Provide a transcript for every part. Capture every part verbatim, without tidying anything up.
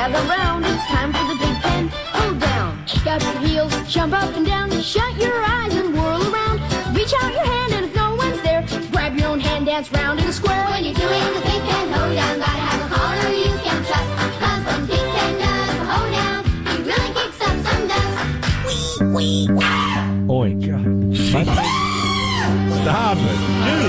gather round. It's time for the Big Ten Hoedown. Kick out your heels, jump up and down, shut your eyes and whirl around. Reach out your hand and if no one's there, grab your own hand, dance round in a square. When you're doing the Big Ten Hoedown, gotta have a caller you can trust. Cause when Big Ten does the hoedown, he really kicks up some dust. Wee, wee, wow. Oink. Stop it.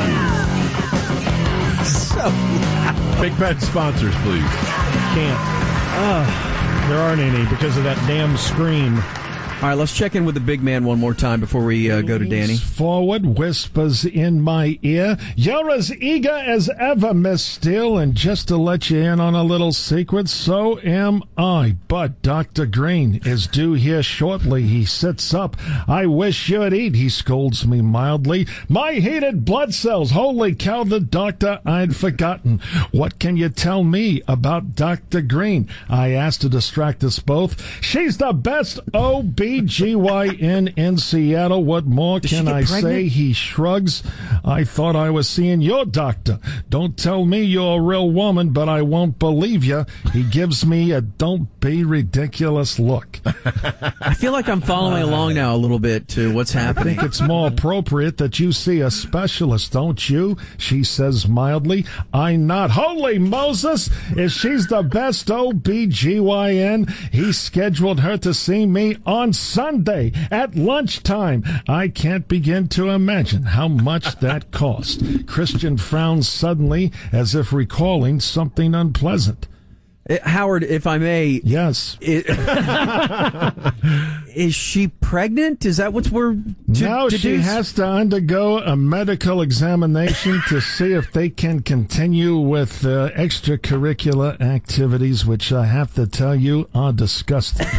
Dude. So loud. Big Pet sponsors, please. Can't. Uh, there aren't any because of that damn scream. All right, let's check in with the big man one more time before we uh, go to Danny. Forward, whispers in my ear. You're as eager as ever, Miss Steele, and just to let you in on a little secret, so am I. But Doctor Green is due here shortly. He sits up. I wish you'd eat, he scolds me mildly. My heated blood cells. Holy cow, the doctor I'd forgotten. What can you tell me about Doctor Green? I asked to distract us both. She's the best O B G Y N in Seattle. What more Did can I pregnant? say? He shrugs. I thought I was seeing your doctor. Don't tell me you're a real woman, but I won't believe you. He gives me a don't be ridiculous look. I feel like I'm following along now a little bit to what's I happening. think it's more appropriate that you see a specialist, don't you? She says mildly. I nod. Holy Moses! If she's the best O B G Y N, he scheduled her to see me on Sunday at lunchtime. I can't begin to imagine how much that cost. Christian frowns suddenly as if recalling something unpleasant. Uh, Howard, if I may. Yes. It, is she pregnant? Is that what we're to, Now to she do? has to undergo a medical examination to see if they can continue with uh, extracurricular activities, which I have to tell you are disgusting.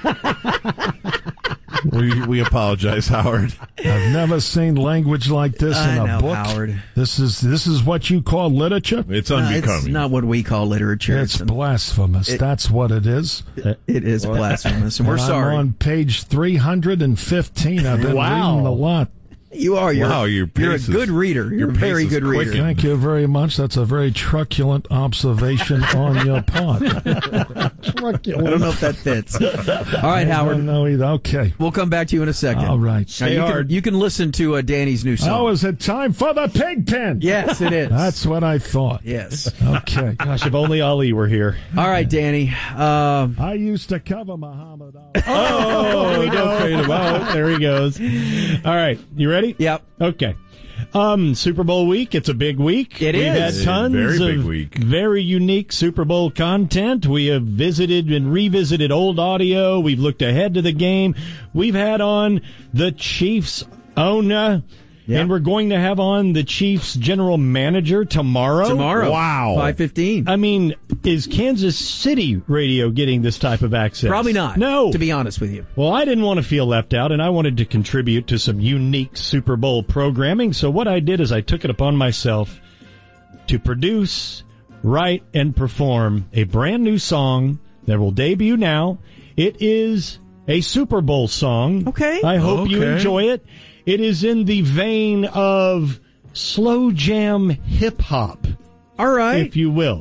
We we apologize, Howard. I've never seen language like this I in a know, book. Howard. This is this is what you call literature? It's Uh, unbecoming. it's not what we call literature. It's blasphemous. It- That's what it is. It is blasphemous, and we're And sorry. I'm on page three hundred fifteen. I've been Wow. reading a lot. You are. You're, Wow, your you're a pace is- good reader. You're your a very pace is good reader. quickened. Thank you very much. That's a very truculent observation on your part. I don't know if that fits. All right, Howard. No, either. Okay. We'll come back to you in a second. All right. Now, you, can, you can listen to uh, Danny's new song. Oh, is it time for the pig pen? Yes, it is. That's what I thought. Yes. Okay. Gosh, if only Ali were here. All right, Danny. Um, I used to cover Muhammad Ali. Oh, don't fade him out. There he goes. All right, you ready? yep. Okay. Um, Super Bowl week. It's a big week. It We've is. had tons Very big of week. very unique Super Bowl content. We have visited and revisited old audio. We've looked ahead to the game. We've had on the Chiefs owner. Yep. And we're going to have on the Chiefs general manager tomorrow. Tomorrow. Wow. five fifteen. I mean, is Kansas City radio getting this type of access? Probably not. No. To be honest with you. Well, I didn't want to feel left out, and I wanted to contribute to some unique Super Bowl programming. So what I did is I took it upon myself to produce, write, and perform a brand new song that will debut now. It is a Super Bowl song. Okay. I hope you Okay. enjoy it. It is in the vein of slow jam hip-hop, All right. if you will.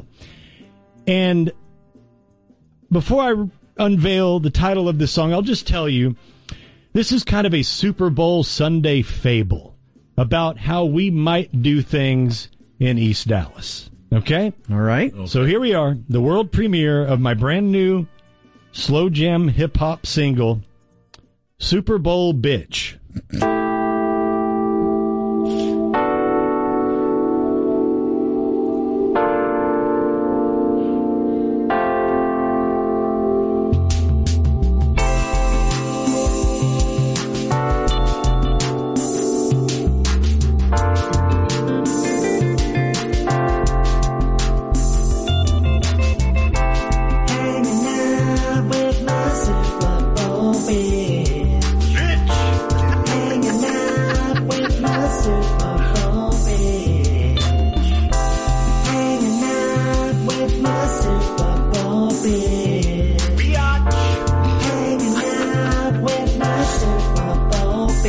And before I unveil the title of this song, I'll just tell you, this is kind of a Super Bowl Sunday fable about how we might do things in East Dallas. Okay? All right. So here we are, the world premiere of my brand new slow jam hip-hop single, Super Bowl Bitch.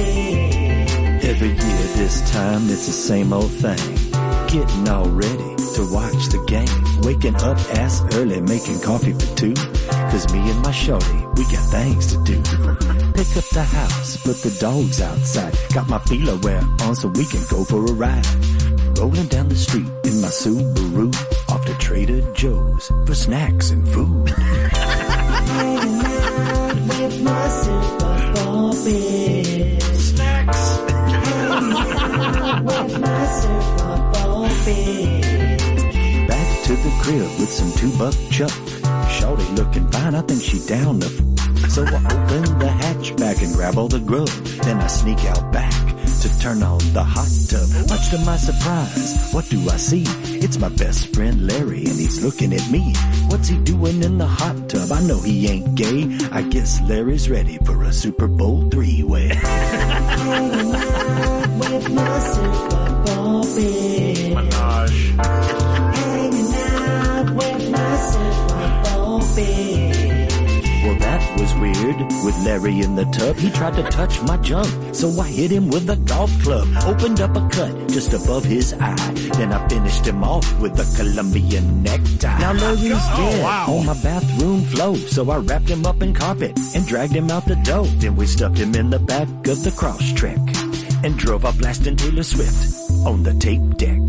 Every year this time it's the same old thing. Getting all ready to watch the game. Waking up ass early, making coffee for two. Cause me and my shorty, we got things to do. Pick up the house, put the dogs outside. Got my feeler wear on so we can go for a ride. Rolling down the street in my Subaru, off to Trader Joe's for snacks and food. Hanging out with my Super Bowl bitch. Snacks. Hanging out with my Super Bowl bitch. Back to the crib with some two-buck chuck. Shorty looking fine, I think she down the f- So I open the hatchback and grab all the grub. Then I sneak out back to turn on the hot tub. Much to my surprise, what do I see? It's my best friend Larry and he's looking at me. What's he doing in the hot tub? I know he ain't gay. I guess Larry's ready for a Super Bowl three-way. Hanging out with my Super Bowl bitch. Menage. Hanging out with my Super Bowl bitch. Well, that was weird. With Larry in the tub, he tried to touch my junk, so I hit him with a golf club. Opened up a cut just above his eye. Then I finished him off with a Colombian necktie. Now Larry's dead on my bathroom floor, so I wrapped him up in carpet and dragged him out the door. Then we stuffed him in the back of the Crosstrek and drove off blasting Taylor Swift on the tape deck.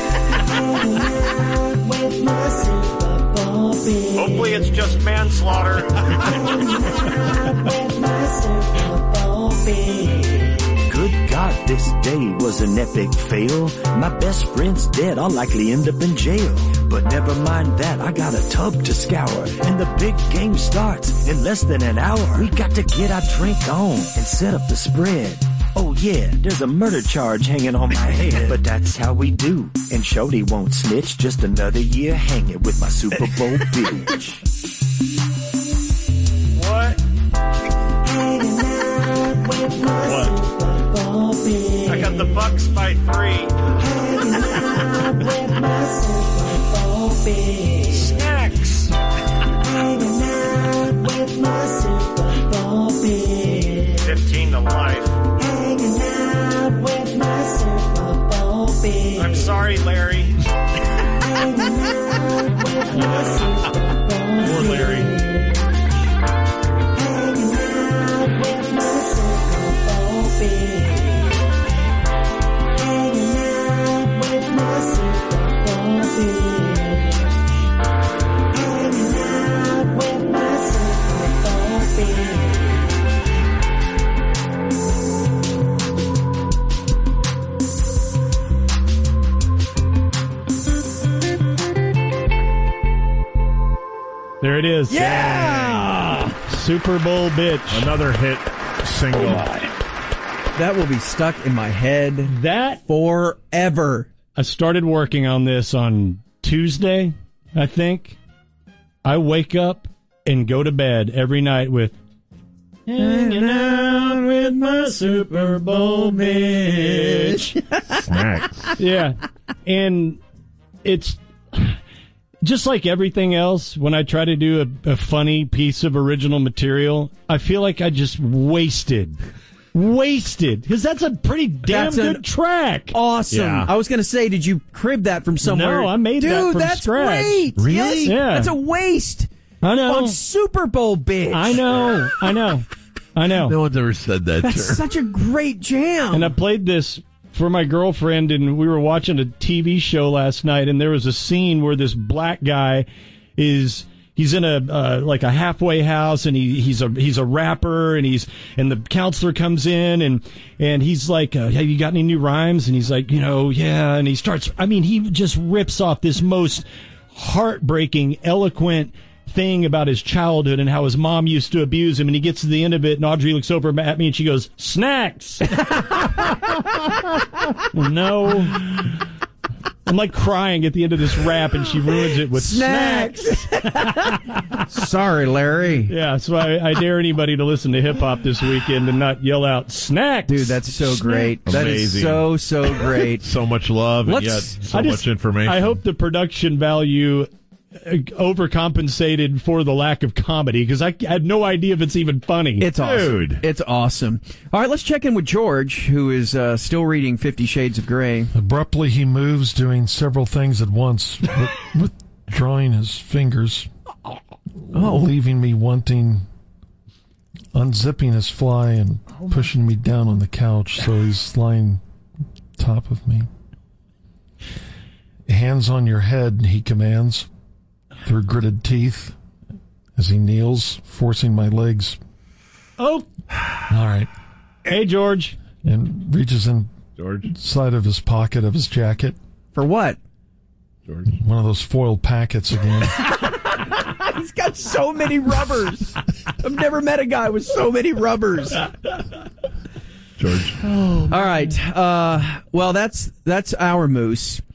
With my Super Bowl bitch. Hopefully it's just manslaughter. With my Super Bowl bitch. Good God, this day was an epic fail. My best friend's dead, I'll likely end up in jail. But never mind that, I got a tub to scour, and the big game starts in less than an hour. We got to get our drink on and set up the spread. Oh yeah, there's a murder charge hanging on my head. But that's how we do. And Shorty won't snitch, just another year hanging with my Super Bowl bitch. What? Hanging out with my What? Super Bowl bitch. I got the Bucks by three. Hanging out with my Super Bowl bitch. Snacks. Hanging out with my Super Bowl bitch. fifteen to life. Hanging out with my Super Bowl bitch. I'm sorry, Larry. Hanging out with my Super Bowl Poor Larry. Hanging out with my Super Bowl bitch. Hanging out with my Super Bowl bitch. Hanging out with my Super Bowl bitch. There it is. Yeah! Super Bowl bitch. Another hit single. That will be stuck in my head That forever. I started working on this on Tuesday, I think. I wake up and go to bed every night with hanging out with my Super Bowl bitch. Snacks. Yeah. And it's just like everything else, when I try to do a, a funny piece of original material, I feel like I just wasted. Wasted. Because that's a pretty damn That's good an track. Awesome. Yeah. I was going to say, did you crib that from somewhere? No, I made Dude, that from that's scratch. great. Really? Yes, Yeah. That's a waste. I know. On Super Bowl, bitch. I know. I know. I know. No one's ever said that, That's sure. such a great jam. And I played this for my girlfriend, and we were watching a T V show last night, and there was a scene where this black guy is he's in a uh, like a halfway house, and he he's a he's a rapper, and he's and the counselor comes in, and and he's like, uh, "Have you got any new rhymes?" And he's like, "You know, yeah." And he starts. I mean, he just rips off this most heartbreaking, eloquent thing about his childhood and how his mom used to abuse him, and he gets to the end of it, and Audrey looks over at me and she goes, "Snacks." No. I'm like crying at the end of this rap, and she ruins it with snacks. Sorry, Larry. Yeah, so I, I dare anybody to listen to hip hop this weekend and not yell out snacks. Dude, that's so great. That is Amazing. so, so great. So much love and Let's- yet so I just- much information. I hope the production value overcompensated for the lack of comedy because I had no idea if it's even funny. It's awesome. Dude. It's awesome. All right, let's check in with George, who is uh, still reading Fifty Shades of Grey. Abruptly, he moves, doing several things at once, with, withdrawing his fingers, Oh. leaving me wanting, unzipping his fly and pushing me down on the couch so he's lying top of me. Hands on your head, he commands, through gritted teeth, as he kneels, forcing my legs. Oh, All right. hey, George. And reaches George. inside of his pocket of his jacket. For what? George. One of those foiled packets again. He's got so many rubbers. I've never met a guy with so many rubbers. George. All right. Uh, well, that's that's our moose.